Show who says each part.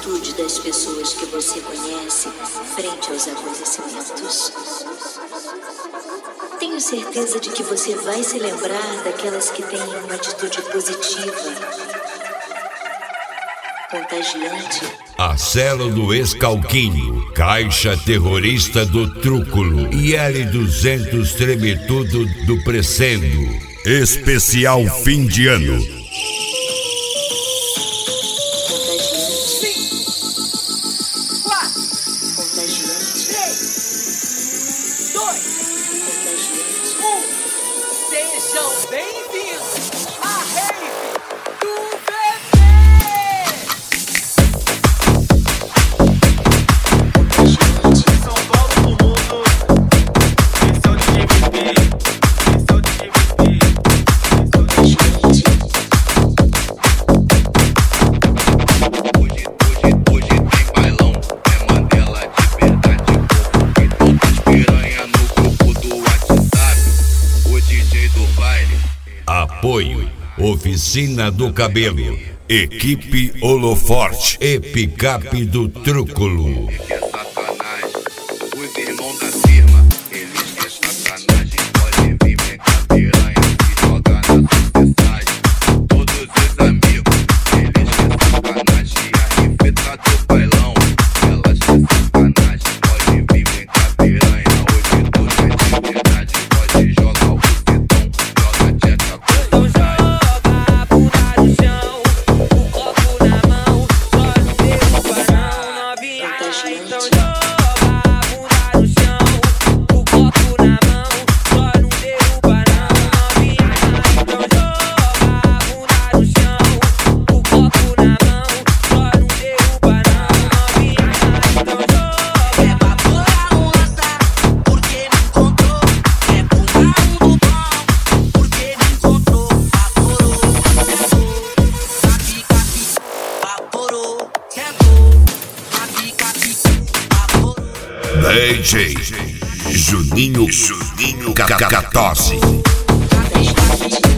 Speaker 1: atitude das pessoas que você conhece frente aos acontecimentos? Tenho certeza de que você vai se lembrar daquelas que têm uma atitude positiva, contagiante.
Speaker 2: Acelo do Escalquinho, Caixa Terrorista do Trúculo e L200 Tremetudo do Precendo. Especial fim de ano. Apoio: Oficina do Cabelo, Equipe Holoforte e Picape do Trúculo.
Speaker 3: Os irmãos da firma, eles que é sacanagem. Pode vir, vem com a piranha, se joga na sociedade. Todos os amigos, eles que é sacanagem. A rifeta do bailão, elas que é sacanagem. Pode vir, vem com a piranha. Hoje tudo é de verdade. Pode jogar o bucetão, joga a tcheca com
Speaker 4: então joga a bunda no chão, o copo na mão, só não derruba não, novinha. Então joga a bunda no chão, o copo na mão, só não derruba não, novinha. Então joga a bunda no chão, o copo na mão, só não derruba não, novinha. Então joga.
Speaker 5: É pra pôr a onda, porque me encontrou. É pro mundo bom, porque me encontrou. Vaporou, chegou. Capi, vaporou.
Speaker 2: DJ Juninho Cacatosse.
Speaker 5: Capi,